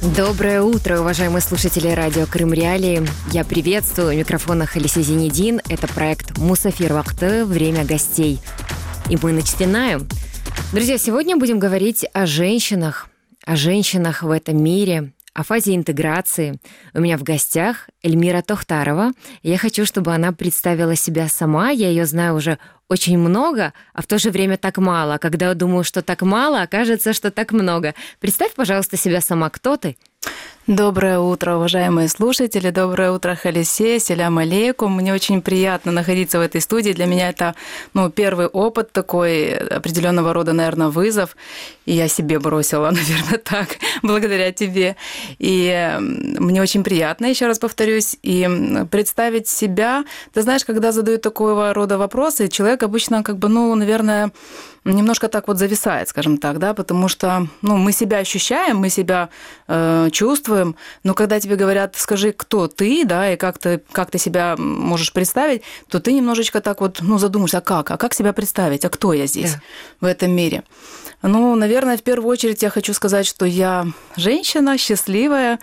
Доброе утро, уважаемые слушатели радио Крым Реалии. Я приветствую, у микрофона Халисе Зенедин. Это проект Мусафир Вакты, время гостей. И мы начинаем. Друзья, сегодня будем говорить о женщинах в этом мире, о фазе интеграции. У меня в гостях Эльмира Тохтарова. Я хочу, чтобы она представила себя сама. Я ее знаю уже очень много, а в то же время так мало. А когда я думаю, что так мало, окажется, что так много. Представь, пожалуйста, себя сама. Кто ты? Доброе утро, уважаемые слушатели. Доброе утро, Халисе. Селям алейкум. Мне очень приятно находиться в этой студии. Для меня это первый опыт такой, определенного рода, наверное, вызов. И я себе бросила, наверное, так, благодаря тебе. И мне очень приятно, еще раз повторюсь, и представить себя. Ты знаешь, когда задают такого рода вопросы, человек обычно наверное, немножко так вот зависает, скажем так, да, потому что мы себя ощущаем, мы себя чувствуем, но когда тебе говорят, скажи, кто ты, да, и как ты себя можешь представить, то ты немножечко так вот, задумаешься, а как себя представить, а кто я здесь, в этом мире. Наверное, в первую очередь я хочу сказать, что я женщина счастливая,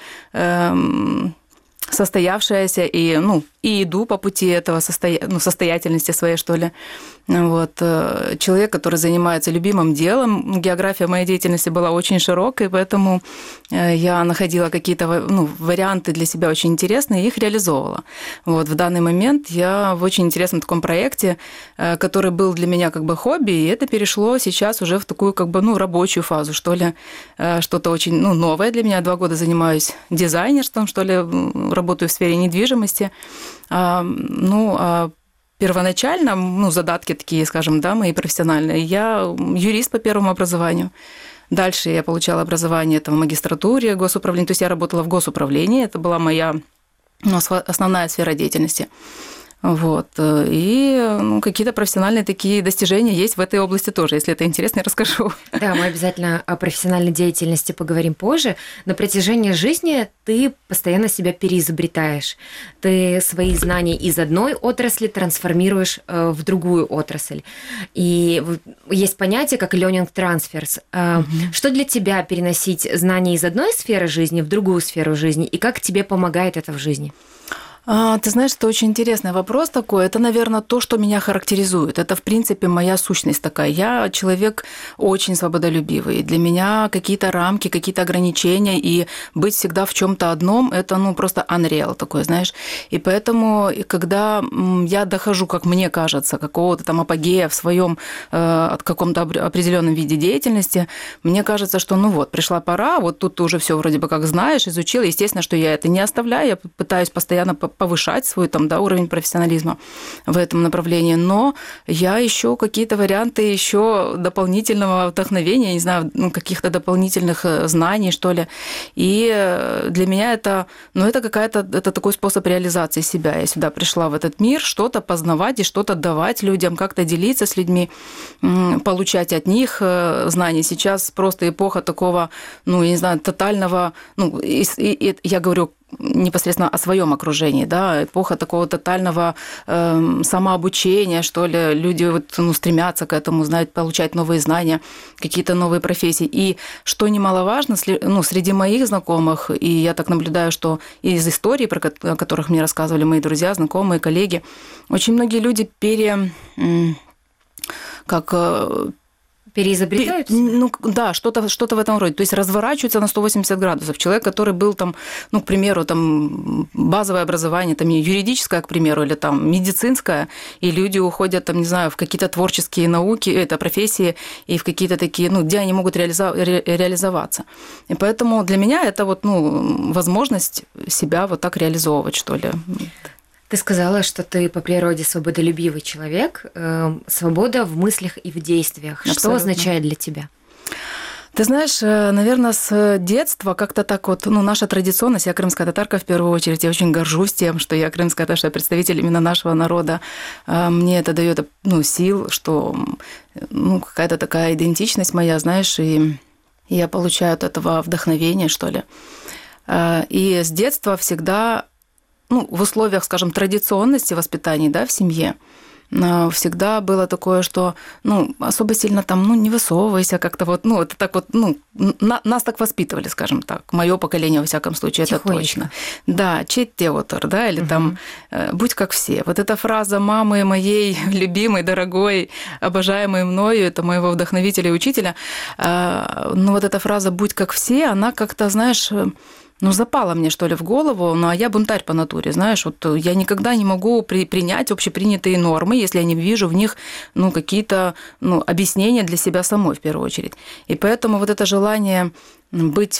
состоявшаяся и иду по пути этого состоятельности своей, что ли. Человек, который занимается любимым делом. География моей деятельности была очень широкой, поэтому я находила какие-то варианты для себя очень интересные и их реализовывала. В данный момент я в очень интересном таком проекте, который был для меня как бы хобби, и это перешло сейчас уже в такую рабочую фазу, что ли. Что-то очень новое для меня. 2 года занимаюсь дизайнерством, что ли, работаю в сфере недвижимости. Первоначально, задатки такие, скажем, да, мои профессиональные, я юрист по первому образованию. Дальше я получала образование в магистратуре госуправления, то есть я работала в госуправлении, это была моя основная сфера деятельности. И какие-то профессиональные такие достижения есть в этой области тоже. Если это интересно, я расскажу. Да, мы обязательно о профессиональной деятельности поговорим позже. На протяжении жизни ты постоянно себя переизобретаешь. Ты свои знания из одной отрасли трансформируешь в другую отрасль. И есть понятие, как learning transfers. Что для тебя переносить знания из одной сферы жизни в другую сферу жизни? И как тебе помогает это в жизни? Ты знаешь, это очень интересный вопрос такой. Это, наверное, то, что меня характеризует. Это, в принципе, моя сущность такая. Я человек очень свободолюбивый. Для меня какие-то рамки, какие-то ограничения и быть всегда в чем-то одном, это просто unreal такой, знаешь. И поэтому, когда я дохожу, как мне кажется, какого-то там апогея в своем каком-то определенном виде деятельности, мне кажется, что пришла пора, тут ты уже все вроде бы как знаешь, изучила. Естественно, что я это не оставляю, я пытаюсь постоянно повышать свой уровень профессионализма в этом направлении, но я ищу какие-то варианты еще дополнительного вдохновения, не знаю, каких-то дополнительных знаний, что ли. И для меня это это такой способ реализации себя. Я сюда пришла в этот мир, что-то познавать и что-то давать людям, как-то делиться с людьми, получать от них знания. Сейчас просто эпоха такого, я не знаю, тотального, я говорю непосредственно о своем окружении, да, эпоха такого тотального самообучения, что ли, люди стремятся к этому, получать новые знания, какие-то новые профессии. И что немаловажно, среди моих знакомых, и я так наблюдаю, что из историй, о которых мне рассказывали мои друзья, знакомые, коллеги, очень многие люди переизобретают? Да, что-то в этом роде. То есть разворачиваются на 180 градусов. Человек, который был к примеру, базовое образование, юридическое, к примеру, или медицинское, и люди уходят, не знаю, в какие-то творческие науки, профессии, и в какие-то такие, где они могут реализоваться. И поэтому для меня это возможность себя так реализовывать, что ли. Ты сказала, что ты по природе свободолюбивый человек. Свобода в мыслях и в действиях. Абсолютно. Что означает для тебя? Ты знаешь, наверное, с детства как-то так наша традиционность, я крымская татарка в первую очередь, я очень горжусь тем, что я крымская татарка, представитель именно нашего народа. Мне это дает сил, что какая-то такая идентичность моя, знаешь, и я получаю от этого вдохновение, что ли. И с детства всегда в условиях, скажем, традиционности воспитания, да, в семье, всегда было такое, что, особо сильно там, не высовывайся как-то вот, это так вот, нас так воспитывали, скажем так, мое поколение, во всяком случае, это точно. Да, чит-теотор, да, или там будь как все. Вот эта фраза мамы моей любимой, дорогой, обожаемой мною, это моего вдохновителя и учителя, вот эта фраза «будь как все», она как-то, знаешь, запала мне, что ли, в голову, а я бунтарь по натуре, знаешь, вот я никогда не могу принять общепринятые нормы, если я не вижу в них, какие-то, объяснения для себя самой, в первую очередь. И поэтому вот это желание быть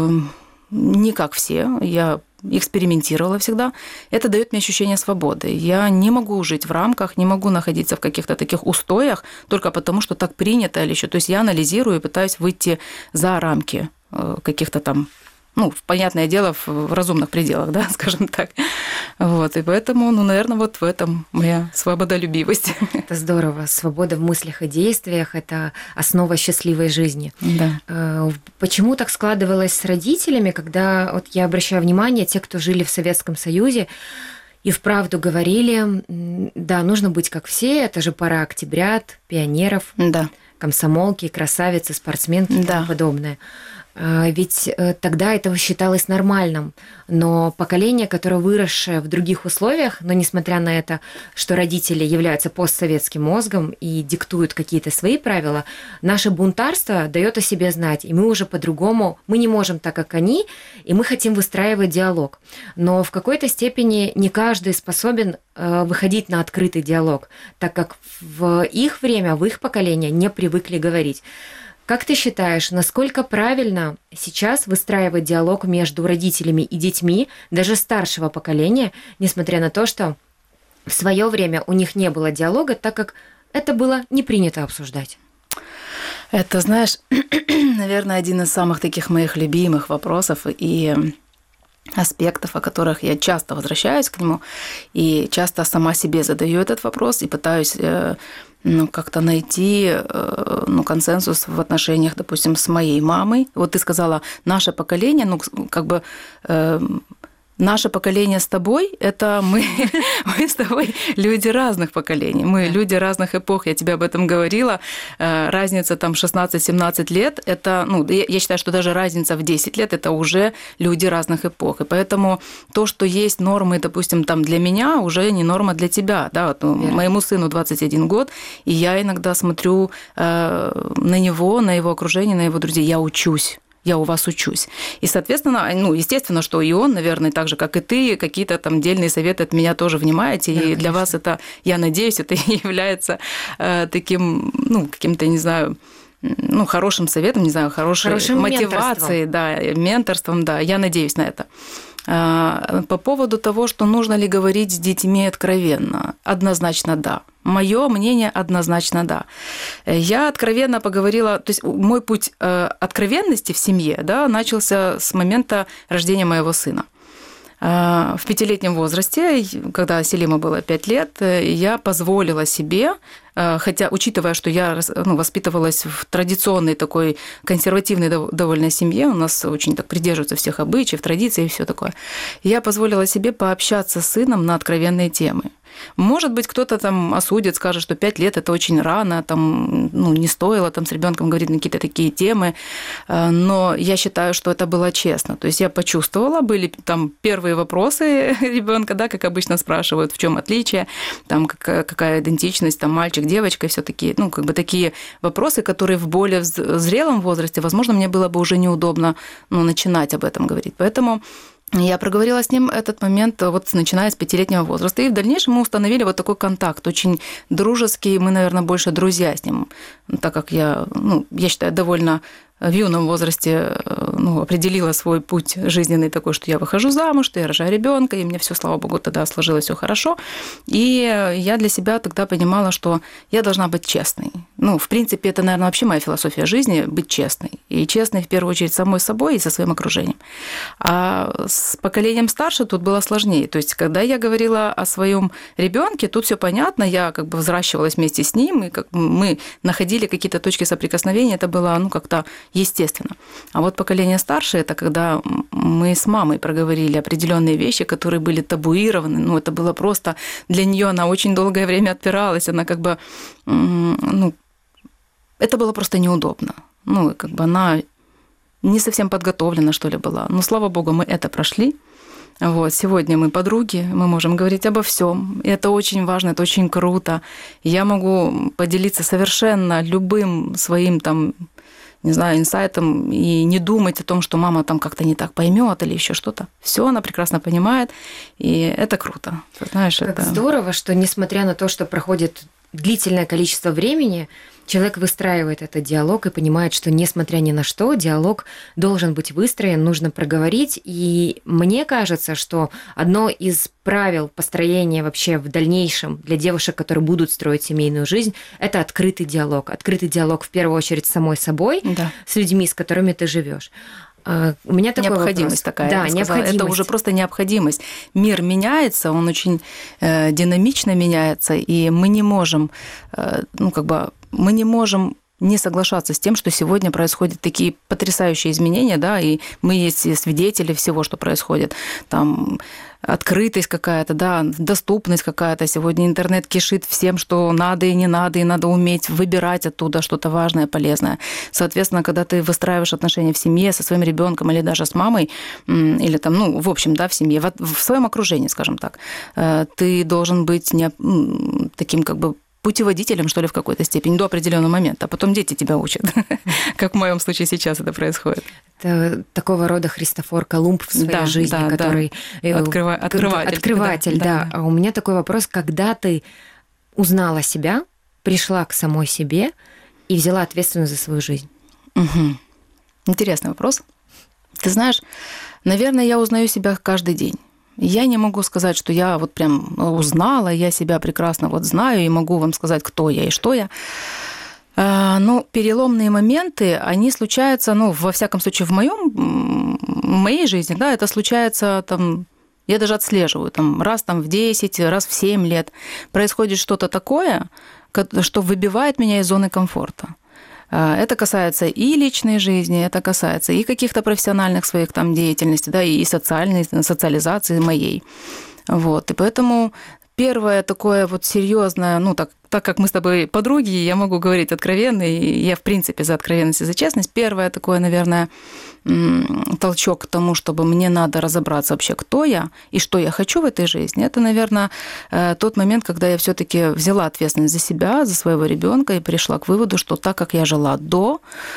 не как все, я экспериментировала всегда, это дает мне ощущение свободы. Я не могу жить в рамках, не могу находиться в каких-то таких устоях только потому, что так принято или еще. То есть я анализирую и пытаюсь выйти за рамки каких-то там, понятное дело, в разумных пределах, да, скажем так. Вот, и поэтому, наверное, вот в этом моя свободолюбивость. Это здорово. Свобода в мыслях и действиях – это основа счастливой жизни. Да. Почему так складывалось с родителями, когда, вот я обращаю внимание, те, кто жили в Советском Союзе, и вправду говорили, да, нужно быть как все, это же пора октябрят, пионеров, да, комсомолки, красавицы, спортсменки и тому подобное. Ведь тогда это считалось нормальным, но поколение, которое выросшее в других условиях, но несмотря на это, что родители являются постсоветским мозгом и диктуют какие-то свои правила, наше бунтарство дает о себе знать, и мы уже по-другому, мы не можем так, как они, и мы хотим выстраивать диалог. Но в какой-то степени не каждый способен выходить на открытый диалог, так как в их время, в их поколение не привыкли говорить. Как ты считаешь, насколько правильно сейчас выстраивать диалог между родителями и детьми, даже старшего поколения, несмотря на то, что в свое время у них не было диалога, так как это было не принято обсуждать? Это, знаешь, наверное, один из самых таких моих любимых вопросов и аспектов, о которых я часто возвращаюсь к нему и часто сама себе задаю этот вопрос и пытаюсь как-то найти консенсус в отношениях, допустим, с моей мамой. Вот ты сказала, наше поколение, наше поколение с тобой – это мы с тобой люди разных поколений, мы люди разных эпох, я тебе об этом говорила. Разница там 16-17 лет – это, я считаю, что даже разница в 10 лет – это уже люди разных эпох. И поэтому то, что есть нормы, допустим, там для меня, уже не норма для тебя. Да? Вот, моему сыну 21 год, и я иногда смотрю на него, на его окружение, на его друзей, я учусь. Я у вас учусь. И, соответственно, естественно, что и он, наверное, так же, как и ты, какие-то там дельные советы от меня тоже внимаете. Да, и для вас это, я надеюсь, это является таким, каким-то, не знаю, хорошим советом, не знаю, хорошей мотивацией, менторством, да, я надеюсь на это. По поводу того, что нужно ли говорить с детьми откровенно, однозначно да. Мое мнение однозначно да. Я откровенно поговорила, то есть мой путь откровенности в семье, да, начался с момента рождения моего сына. В 5-летнем возрасте, когда Селиму было 5 лет, я позволила себе, хотя, учитывая, что я воспитывалась в традиционной такой консервативной довольно семье, у нас очень так придерживаются всех обычаев, традиций и все такое, я позволила себе пообщаться с сыном на откровенные темы. Может быть, кто-то там осудит, скажет, что 5 лет – это очень рано, там, не стоило там с ребенком говорить на какие-то такие темы, но я считаю, что это было честно. То есть я почувствовала, были там первые вопросы ребенка, да, как обычно спрашивают, в чем отличие, там, какая идентичность, там, мальчик, девочка, и все такие, такие вопросы, которые в более зрелом возрасте, возможно, мне было бы уже неудобно начинать об этом говорить. Поэтому я проговорила с ним этот момент, вот начиная с 5-летнего возраста. И в дальнейшем мы установили вот такой контакт, очень дружеский, мы, наверное, больше друзья с ним, так как я считаю, довольно в юном возрасте определила свой путь жизненный такой, что я выхожу замуж, что я рожаю ребенка, и мне все, слава богу, тогда сложилось все хорошо. И я для себя тогда понимала, что я должна быть честной. В принципе, это, наверное, вообще моя философия жизни – быть честной. И честной, в первую очередь, с самой собой и со своим окружением. А с поколением старше тут было сложнее. То есть, когда я говорила о своем ребенке, тут все понятно, я взращивалась вместе с ним, и мы находили какие-то точки соприкосновения, это было, как-то естественно. А вот поколение старше – это когда мы с мамой проговорили определенные вещи, которые были табуированы. Ну, это было просто для нее, она очень долгое время отпиралась, она как бы, ну, это было просто неудобно. Ну, как бы она не совсем подготовлена, что ли, была. Но, слава богу, мы это прошли. Вот, сегодня мы подруги, мы можем говорить обо всем. И это очень важно, это очень круто. Я могу поделиться совершенно любым своим там, не знаю, инсайтом и не думать о том, что мама там как-то не так поймет или еще что-то. Все она прекрасно понимает, и это круто. Ты знаешь, как это здорово, что несмотря на то, что проходит длительное количество времени, человек выстраивает этот диалог и понимает, что несмотря ни на что, диалог должен быть выстроен, нужно проговорить. И мне кажется, что одно из правил построения вообще в дальнейшем для девушек, которые будут строить семейную жизнь, это открытый диалог. Открытый диалог в первую очередь с самой собой, с людьми, с которыми ты живешь. У меня такой необходимость вопрос. такая. Да, необходимость. Это уже просто необходимость. Мир меняется, он очень динамично меняется, и мы не можем, мы не можем не соглашаться с тем, что сегодня происходят такие потрясающие изменения, да, и мы есть свидетели всего, что происходит. Там открытость какая-то, да, доступность какая-то. Сегодня интернет кишит всем, что надо и не надо, и надо уметь выбирать оттуда что-то важное, полезное. Соответственно, когда ты выстраиваешь отношения в семье со своим ребенком или даже с мамой, или там, ну, в общем, да, в семье, в своем окружении, скажем так, ты должен быть таким как бы путеводителем, что ли, в какой-то степени, до определенного момента, а потом дети тебя учат, как в моем случае сейчас это происходит. Это такого рода Христофор Колумб в своей жизни, который... Открыватель, да. А у меня такой вопрос, когда ты узнала себя, пришла к самой себе и взяла ответственность за свою жизнь? Угу. Интересный вопрос. Ты знаешь, наверное, я узнаю себя каждый день. Я не могу сказать, что я вот прям узнала, я себя прекрасно вот знаю и могу вам сказать, кто я и что я. Но переломные моменты, они случаются, ну, во всяком случае, в моей жизни, да, это случается там, я даже отслеживаю, там, раз там, в 10, раз в 7 лет происходит что-то такое, что выбивает меня из зоны комфорта. Это касается и личной жизни, это касается и каких-то профессиональных своих там деятельностей, да, и социализации моей. Вот. И поэтому первое такое вот серьезное, ну, так как мы с тобой подруги, я могу говорить откровенно, и я, в принципе, за откровенность и за честность. Первое такое, наверное, толчок к тому, чтобы мне надо разобраться вообще, кто я и что я хочу в этой жизни. Это, наверное, тот момент, когда я все-таки взяла ответственность за себя, за своего ребенка и пришла к выводу, что так, как я жила до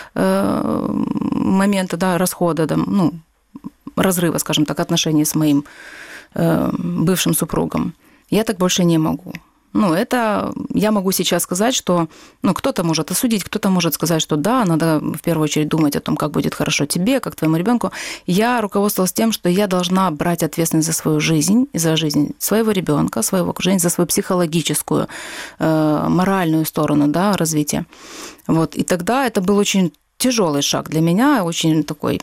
момента, да, расхода, да, ну, разрыва, скажем так, отношений с моим бывшим супругом, я так больше не могу. Ну, это я могу сейчас сказать, что ну, кто-то может осудить, кто-то может сказать, что да, надо в первую очередь думать о том, как будет хорошо тебе, как твоему ребенку. Я руководствовалась тем, что я должна брать ответственность за свою жизнь, за жизнь своего ребенка, своего окружения, за свою психологическую, моральную сторону, да, развития. Вот. И тогда это был очень тяжелый шаг для меня, очень такой.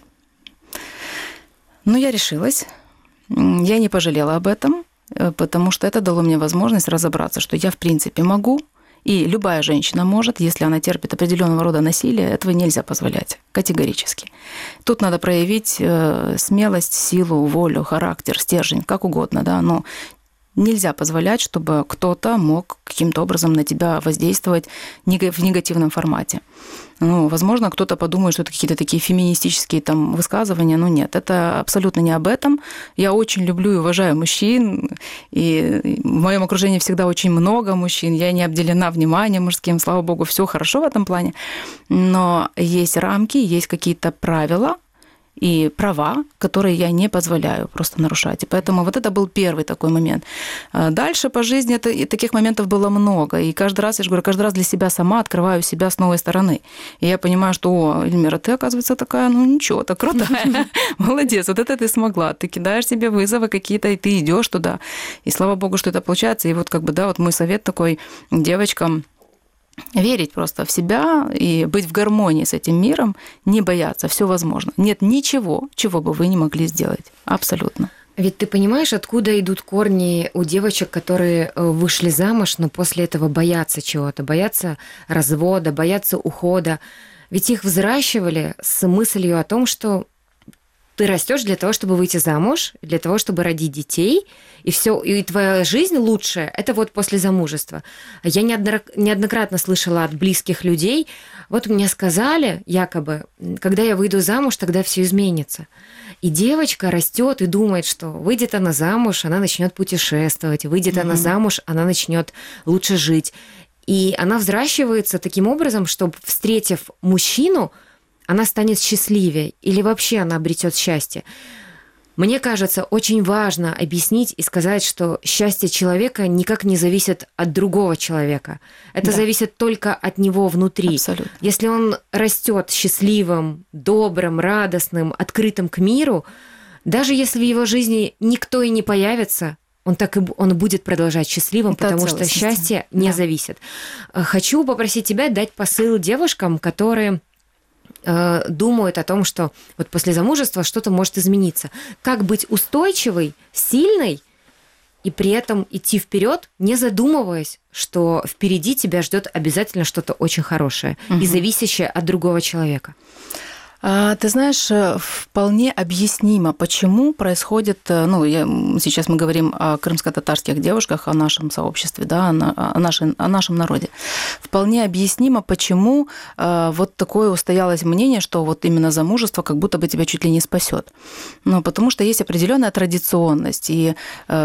Но я решилась, я не пожалела об этом. Потому что это дало мне возможность разобраться, что я, в принципе, могу, и любая женщина может, если она терпит определенного рода насилие, этого нельзя позволять категорически. Тут надо проявить смелость, силу, волю, характер, стержень, как угодно, да, но нельзя позволять, чтобы кто-то мог каким-то образом на тебя воздействовать в негативном формате. Ну, возможно, кто-то подумает, что это какие-то такие феминистические там высказывания, но нет, это абсолютно не об этом. Я очень люблю и уважаю мужчин, и в моем окружении всегда очень много мужчин, я не обделена вниманием мужским, слава богу, все хорошо в этом плане, но есть рамки, есть какие-то правила, и права, которые я не позволяю просто нарушать. И поэтому вот это был первый такой момент. Дальше по жизни и таких моментов было много. И каждый раз, я же говорю, каждый раз для себя сама открываю себя с новой стороны. И я понимаю, что, о, Эльмира, ты, оказывается, такая, ну ничего, так крутая. Молодец, вот это ты смогла. Ты кидаешь себе вызовы какие-то, и ты идешь туда. И слава богу, что это получается. И вот как бы, да, вот мой совет такой девочкам: верить просто в себя и быть в гармонии с этим миром, не бояться, все возможно. Нет ничего, чего бы вы не могли сделать. Абсолютно. Ведь ты понимаешь, откуда идут корни у девочек, которые вышли замуж, но после этого боятся чего-то, боятся развода, боятся ухода. Ведь их взращивали с мыслью о том, что ты растешь для того, чтобы выйти замуж, для того, чтобы родить детей, и все, и твоя жизнь лучшая, это вот после замужества. Я неоднократно слышала от близких людей, вот мне сказали, якобы, когда я выйду замуж, тогда все изменится. И девочка растет и думает, что выйдет она замуж, она начнет путешествовать, выйдет она замуж, она начнет лучше жить. И она взращивается таким образом, чтобы, встретив мужчину, она станет счастливее или вообще она обретет счастье. Мне кажется, очень важно объяснить и сказать, что счастье человека никак не зависит от другого человека. Это зависит только от него внутри. Абсолютно. Если он растет счастливым, добрым, радостным, открытым к миру, даже если в его жизни никто и не появится, он будет продолжать счастливым, это потому что счастье не зависит. Хочу попросить тебя дать посыл девушкам, которые думают о том, что вот после замужества что-то может измениться. Как быть устойчивой, сильной и при этом идти вперед, не задумываясь, что впереди тебя ждет обязательно что-то очень хорошее и зависящее от другого человека. Ты знаешь, вполне объяснимо, почему происходит, сейчас мы говорим о крымско-татарских девушках, о нашем сообществе, да, о нашем народе. Вполне объяснимо, почему вот такое устоялось мнение, что вот именно замужество как будто бы тебя чуть ли не спасет. Потому что есть определенная традиционность и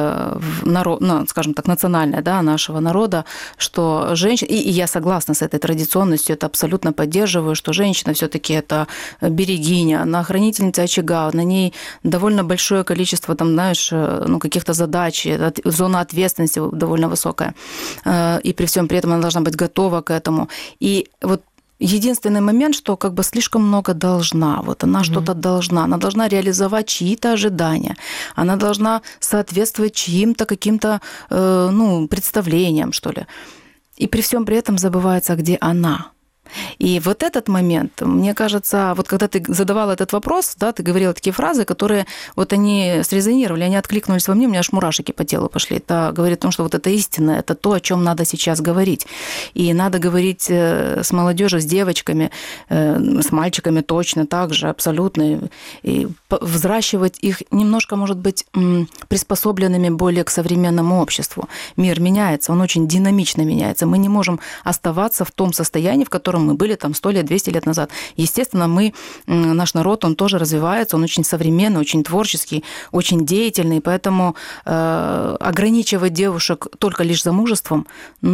скажем так, национальная, да, нашего народа, что женщина, и я согласна с этой традиционностью, это абсолютно поддерживаю, что женщина все-таки это берегиня, она хранительница очага, на ней довольно большое количество, каких-то задач, зона ответственности довольно высокая. И при этом она должна быть готова к этому. И вот единственный момент, что как бы слишком много должна. Вот она что-то должна. Она должна реализовать чьи-то ожидания. Она должна соответствовать чьим-то каким-то представлениям, что ли. И при всем при этом забывается, где она. И вот этот момент, мне кажется, вот когда ты задавала этот вопрос, да, ты говорила такие фразы, которые вот они срезонировали, они откликнулись во мне, у меня аж мурашки по телу пошли. Это говорит о том, что вот это истина, это то, о чем надо сейчас говорить. И надо говорить с молодежью, с девочками, с мальчиками точно так же, абсолютно. И взращивать их немножко, может быть, приспособленными более к современному обществу. Мир меняется, он очень динамично меняется. Мы не можем оставаться в том состоянии, в котором мы были 100 лет, 200 лет назад. Естественно, наш народ, он тоже развивается, он очень современный, очень творческий, очень деятельный, поэтому ограничивать девушек только лишь замужеством,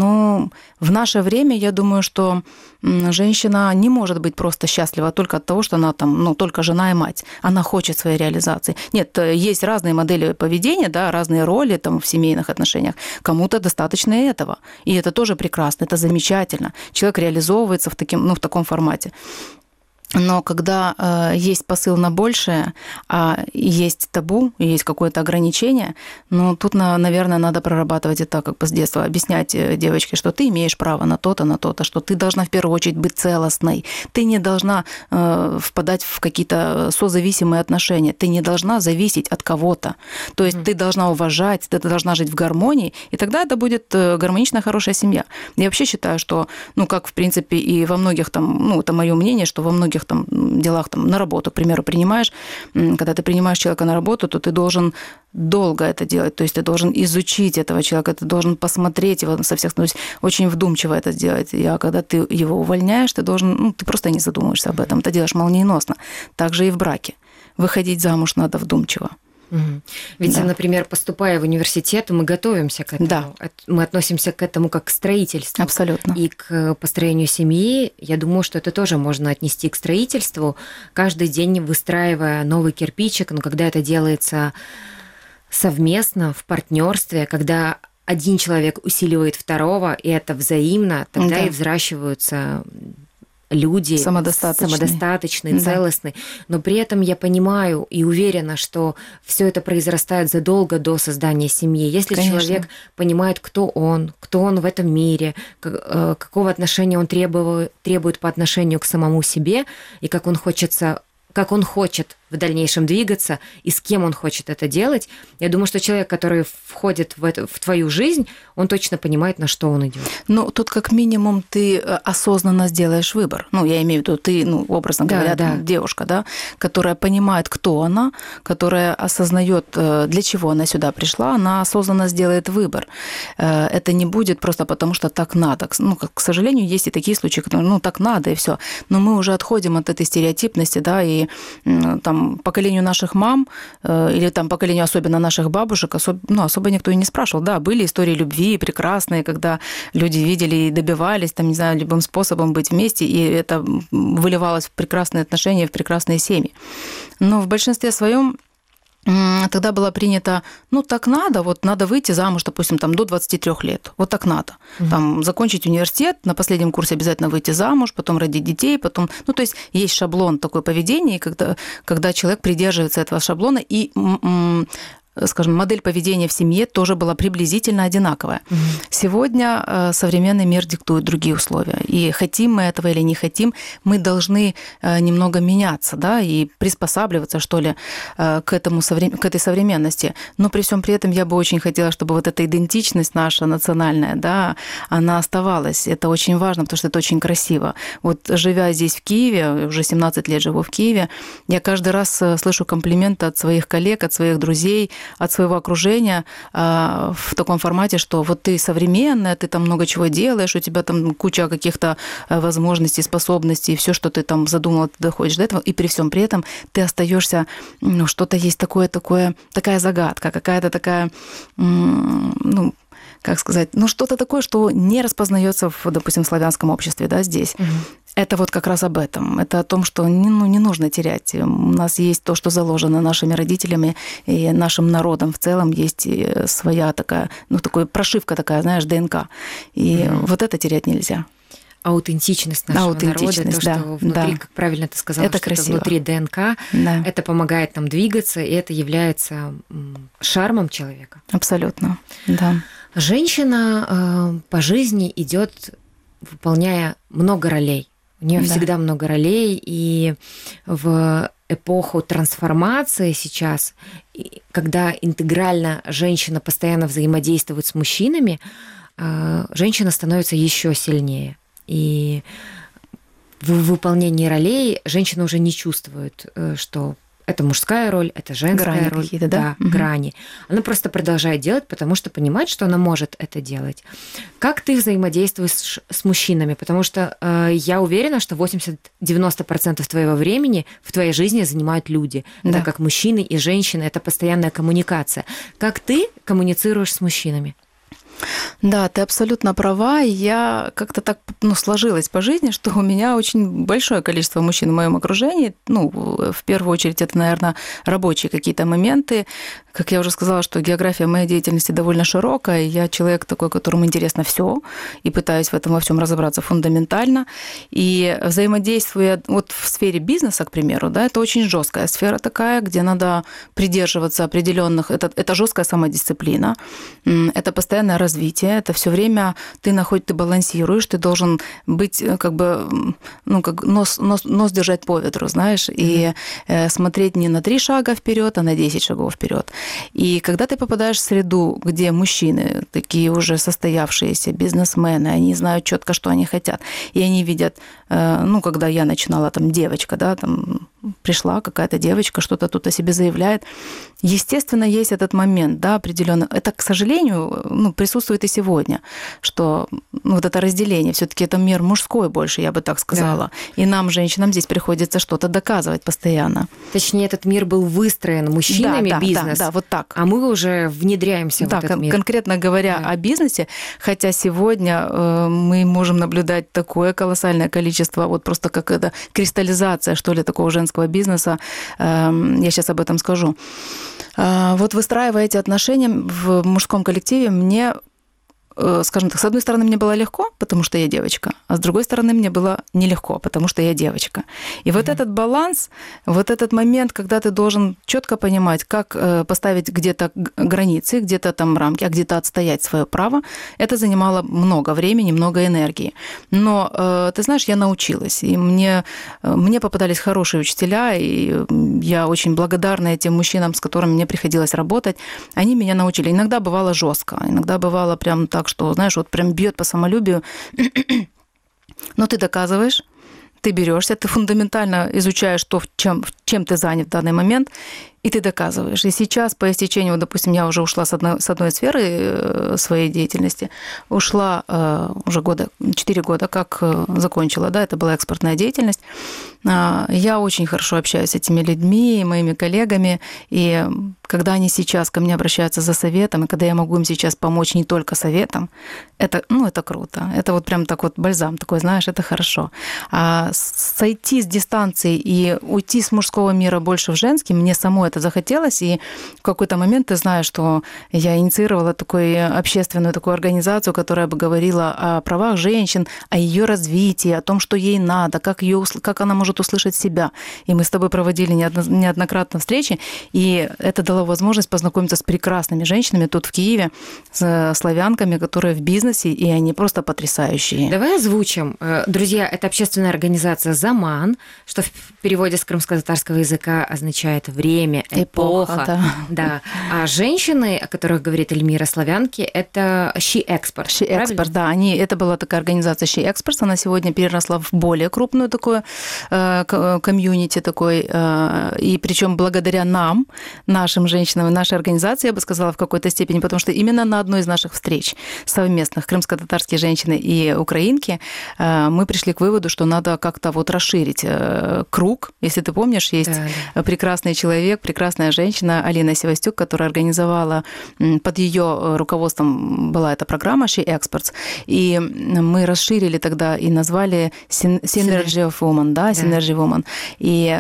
в наше время, я думаю, что женщина не может быть просто счастлива только от того, что она только жена и мать. Она хочет своей реализации. Нет, есть разные модели поведения, да, разные роли в семейных отношениях. Кому-то достаточно и этого. И это тоже прекрасно, это замечательно. Человек реализовывается в таком формате. Но когда есть посыл на большее, а есть табу, есть какое-то ограничение, тут, наверное, надо прорабатывать это как бы с детства, объяснять девочке, что ты имеешь право на то-то, что ты должна в первую очередь быть целостной, ты не должна впадать в какие-то созависимые отношения, ты не должна зависеть от кого-то. То есть ты должна уважать, ты должна жить в гармонии, и тогда это будет гармоничная, хорошая семья. Я вообще считаю, что, как в принципе и во многих это мое мнение, что во многих делах на работу, к примеру, принимаешь, когда ты принимаешь человека на работу, то ты должен долго это делать, то есть ты должен изучить этого человека, ты должен посмотреть его со всех сторон, очень вдумчиво это сделать. А когда ты его увольняешь, ты должен, ты просто не задумываешься об этом, ты делаешь молниеносно. Так же и в браке. Выходить замуж надо вдумчиво. Ведь, например, поступая в университет, мы готовимся к этому. Да. Мы относимся к этому как к строительству. Абсолютно. И к построению семьи, я думаю, что это тоже можно отнести к строительству, каждый день выстраивая новый кирпичик, но когда это делается совместно, в партнерстве, когда один человек усиливает второго, и это взаимно, тогда и взращиваются люди самодостаточные, целостные. Но при этом я понимаю и уверена, что все это произрастает задолго до создания семьи. Если человек понимает, кто он в этом мире, какого отношения он требует по отношению к самому себе, и как он хочет в дальнейшем двигаться и с кем он хочет это делать. Я думаю, что человек, который входит в твою жизнь, он точно понимает, на что он идет. Ну, тут как минимум ты осознанно сделаешь выбор. Ну, я имею в виду, ты, образно говоря, девушка, да, которая понимает, кто она, которая осознает, для чего она сюда пришла, она осознанно сделает выбор. Это не будет просто потому, что так надо. Ну, к сожалению, есть и такие случаи, которые, так надо, и все. Но мы уже отходим от этой стереотипности, да, и там поколению наших мам или там поколению особенно наших бабушек особо никто и не спрашивал. Да, были истории любви прекрасные, когда люди видели и добивались, там, не знаю, любым способом быть вместе, и это выливалось в прекрасные отношения, в прекрасные семьи. Но в большинстве своем тогда было принято, так надо, надо выйти замуж, допустим, там, до 23 лет, так надо. Там, закончить университет, на последнем курсе обязательно выйти замуж, потом родить детей, потом... то есть есть шаблон такое поведение, когда человек придерживается этого шаблона, и скажем, модель поведения в семье тоже была приблизительно одинаковая. Сегодня современный мир диктует другие условия. И хотим мы этого или не хотим, мы должны немного меняться, да, и приспосабливаться, что ли, к этой современности. Но при всем при этом я бы очень хотела, чтобы вот эта идентичность наша национальная, да, она оставалась. Это очень важно, потому что это очень красиво. Вот живя здесь, в Киеве, уже 17 лет живу в Киеве, я каждый раз слышу комплименты от своих коллег, от своих друзей, от своего окружения в таком формате, что вот ты современная, ты там много чего делаешь, у тебя там куча каких-то возможностей, способностей, все, что ты там задумала, ты доходишь до этого, и при всем при этом ты остаешься, что-то есть такая загадка, какая-то такая, как сказать, что-то такое, что не распознается в, допустим, в славянском обществе, да, здесь. Это вот как раз об этом. Это о том, что не нужно терять. У нас есть то, что заложено нашими родителями и нашим народом в целом. Есть своя такая, прошивка такая, знаешь, ДНК. И вот это терять нельзя. Аутентичность нашего народа, то, что внутри, как правильно ты сказала, это что красиво. Это внутри ДНК, это помогает нам двигаться, и это является шармом человека. Абсолютно, да. Женщина по жизни идет, выполняя много ролей. У нее всегда много ролей, и в эпоху трансформации сейчас, когда интегрально женщина постоянно взаимодействует с мужчинами, женщина становится еще сильнее. И в выполнении ролей женщина уже не чувствует, что это мужская роль, это женская роль, грани. Она просто продолжает делать, потому что понимает, что она может это делать. Как ты взаимодействуешь с мужчинами? Потому что я уверена, что 80-90% твоего времени в твоей жизни занимают люди. Да. Так как мужчины и женщины, это постоянная коммуникация. Как ты коммуницируешь с мужчинами? Да, ты абсолютно права. Я как-то так сложилась по жизни, что у меня очень большое количество мужчин в моем окружении. В первую очередь, это, наверное, рабочие какие-то моменты. Как я уже сказала, что география моей деятельности довольно широкая. Я человек такой, которому интересно все, и пытаюсь в этом во всем разобраться фундаментально. И взаимодействуя в сфере бизнеса, к примеру, да, это очень жесткая сфера такая, где надо придерживаться определенных. Это жесткая самодисциплина, это постоянное развитие, это все время ты балансируешь, ты должен быть как нос держать по ветру, знаешь, и смотреть не на 3 шага вперед, а на 10 шагов вперед. И когда ты попадаешь в среду, где мужчины, такие уже состоявшиеся бизнесмены, они знают четко, что они хотят, и они видят, когда я начинала, девочка, да, пришла какая-то девочка, что-то тут о себе заявляет, естественно, есть этот момент, да, определенно. Это, к сожалению, присутствует и сегодня, что это разделение, все-таки это мир мужской больше, я бы так сказала. Да. И нам, женщинам, здесь приходится что-то доказывать постоянно. Точнее, этот мир был выстроен мужчинами, бизнес. Да, вот так. А мы уже внедряемся в этот мир. Конкретно говоря о бизнесе, хотя сегодня мы можем наблюдать такое колоссальное количество, просто как это кристаллизация, что ли, такого женского бизнеса. Я сейчас об этом скажу. Выстраивая эти отношения в мужском коллективе, мне скажем так, с одной стороны, мне было легко, потому что я девочка, а с другой стороны, мне было нелегко, потому что я девочка. И вот этот баланс, вот этот момент, когда ты должен четко понимать, как поставить где-то границы, где-то там рамки, а где-то отстоять свое право, это занимало много времени, много энергии. Но, ты знаешь, я научилась, и мне попадались хорошие учителя, и я очень благодарна этим мужчинам, с которыми мне приходилось работать. Они меня научили. Иногда бывало жестко, иногда бывало прям так, что, знаешь, вот прям бьет по самолюбию. Но ты доказываешь, ты берешься, ты фундаментально изучаешь то, чем ты занят в данный момент, и ты доказываешь. И сейчас, по истечению, допустим, я уже ушла с одной сферы своей деятельности, ушла уже 4 года, как закончила, да, это была экспортная деятельность. Я очень хорошо общаюсь с этими людьми, моими коллегами, и когда они сейчас ко мне обращаются за советом, и когда я могу им сейчас помочь не только советом, это круто. Это вот прям так вот бальзам такой, знаешь, это хорошо. А сойти с дистанции и уйти с мужского мира больше в женский, мне самой это захотелось, и в какой-то момент ты знаешь, что я инициировала общественную такую организацию, которая бы говорила о правах женщин, о ее развитии, о том, что ей надо, как она может услышать себя. И мы с тобой проводили неоднократно встречи, и это дало возможность познакомиться с прекрасными женщинами тут в Киеве, с славянками, которые в бизнесе, и они просто потрясающие. Давай озвучим. Друзья, это общественная организация «Заман», что в переводе с крымско-татарского языка означает «время», «эпоха». Да. А женщины, о которых говорит Эльмира, славянки, это She Export. She Export, да. Это была такая организация She Exports, она сегодня переросла в более крупную такую комьюнити такой, и причем благодаря нам, нашим женщинам и нашей организации, я бы сказала, в какой-то степени, потому что именно на одной из наших встреч совместных крымско-татарские женщины и украинки мы пришли к выводу, что надо как-то вот расширить круг. Если ты помнишь, есть прекрасный человек, прекрасная женщина Алина Севастюк, которая организовала, под ее руководством была эта программа She Exports, и мы расширили тогда и назвали Synergy of Women, да, Synergy Woman. И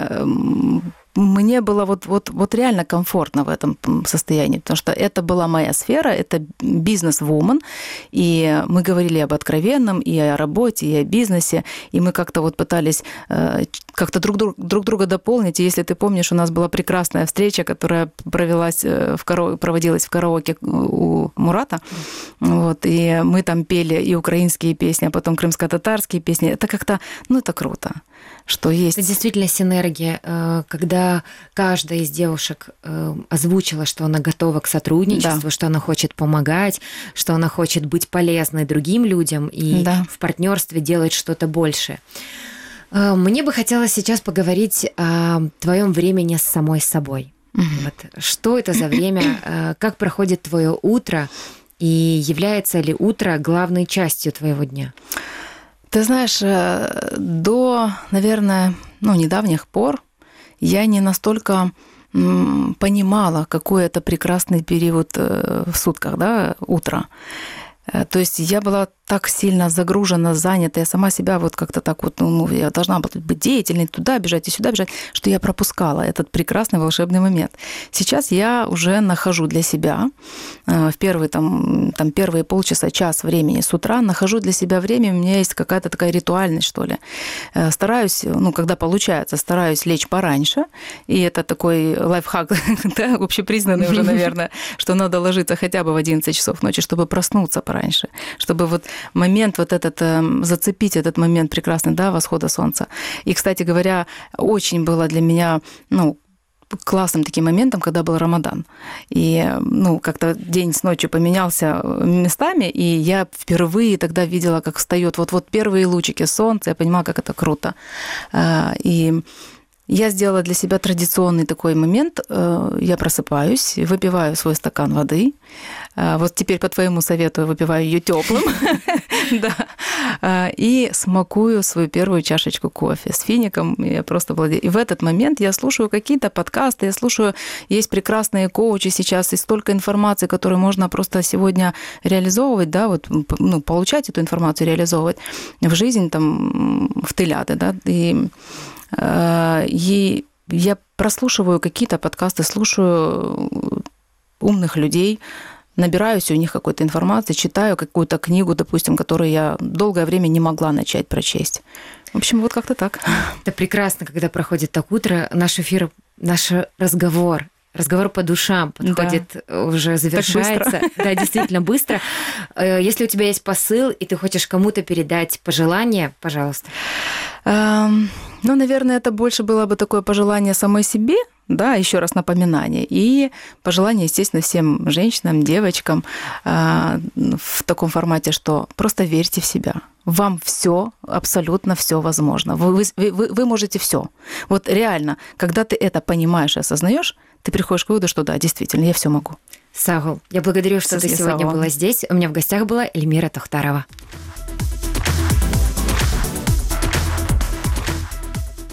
мне было вот реально комфортно в этом состоянии, потому что это была моя сфера, это бизнес-вумен, и мы говорили об откровенном, и о работе, и о бизнесе, и мы как-то вот пытались как-то друг друга дополнить. И если ты помнишь, у нас была прекрасная встреча, которая проводилась в караоке у Мурата, вот, и мы там пели и украинские песни, а потом крымско-татарские песни. Это как-то, это круто, что есть. Это действительно синергия, когда каждая из девушек озвучила, что она готова к сотрудничеству, что она хочет помогать, что она хочет быть полезной другим людям и в партнерстве делать что-то большее. Мне бы хотелось сейчас поговорить о твоем времени с самой собой. Вот. Что это за время, как проходит твое утро, и является ли утро главной частью твоего дня? Ты знаешь, до, наверное, недавних пор я не настолько понимала, какой это прекрасный период в сутках, да, утро. То есть я была так сильно загружена, занята, я сама себя вот как-то так вот, я должна была быть деятельной, туда бежать и сюда бежать, что я пропускала этот прекрасный волшебный момент. Сейчас я уже нахожу для себя в первые первые полчаса, час времени с утра, нахожу для себя время, у меня есть какая-то такая ритуальность, что ли. Стараюсь, когда получается, стараюсь лечь пораньше, и это такой лайфхак, да, общепризнанный уже, наверное, что надо ложиться хотя бы в 11 часов ночи, чтобы проснуться пораньше, чтобы вот момент вот этот, зацепить этот момент прекрасный, да, восхода солнца. И, кстати говоря, очень было для меня, классным таким моментом, когда был Рамадан. И, как-то день с ночью поменялся местами, и я впервые тогда видела, как встает вот первые лучики солнца, я понимала, как это круто. И я сделала для себя традиционный такой момент. Я просыпаюсь, выпиваю свой стакан воды. Вот теперь по твоему совету я выпиваю ее теплым. И смакую свою первую чашечку кофе с фиником. Я просто владею. И в этот момент я слушаю какие-то подкасты, я слушаю, есть прекрасные коучи сейчас, и столько информации, которую можно просто сегодня реализовывать, да, вот, получать эту информацию, реализовывать в жизнь, там, в теляты, да, и я прослушиваю какие-то подкасты, слушаю умных людей, набираюсь у них какой-то информации, читаю какую-то книгу, допустим, которую я долгое время не могла начать прочесть. В общем, вот как-то так. Это прекрасно, когда проходит так утро. Наш эфир, наш разговор по душам подходит, уже завершается. Да, действительно быстро. Если у тебя есть посыл, и ты хочешь кому-то передать пожелание, пожалуйста. Ну, наверное, это больше было бы такое пожелание самой себе, да, еще раз напоминание. И пожелание, естественно, всем женщинам, девочкам в таком формате, что просто верьте в себя. Вам все, абсолютно все возможно. Вы можете все. Вот реально, когда ты это понимаешь и осознаешь, ты приходишь к выводу, что да, действительно, я все могу. Сагул, я благодарю, что ты сегодня была здесь. У меня в гостях была Эльмира Тохтарова.